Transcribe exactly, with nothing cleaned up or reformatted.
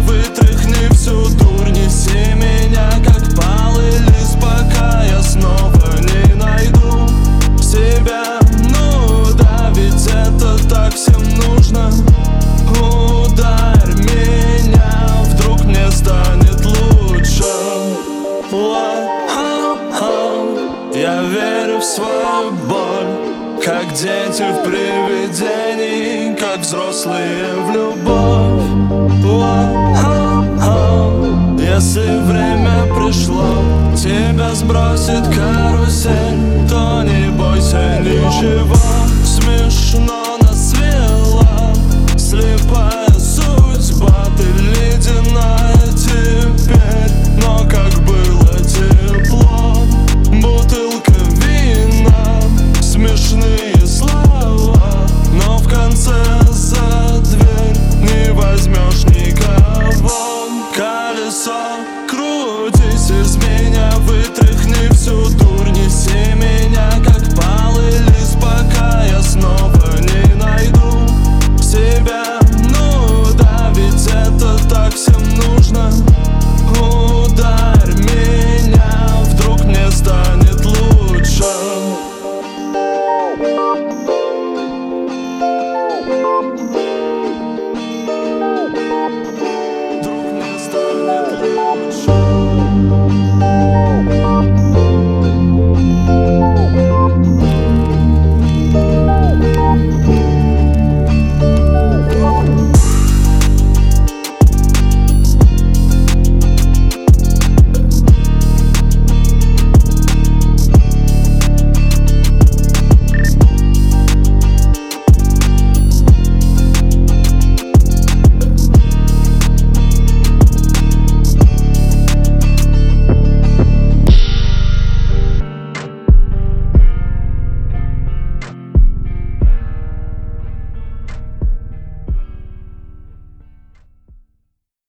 вытряхни всю дурь, неси меня как палый лист, пока я снова не найду себя. Ну да, ведь это так всем нужно. Ударь меня, вдруг мне станет лучше. Я верю в свою боль, как дети в привидений, как взрослые в любовь. Если время пришло, тебя сбросит карусель, то не бойся ничего.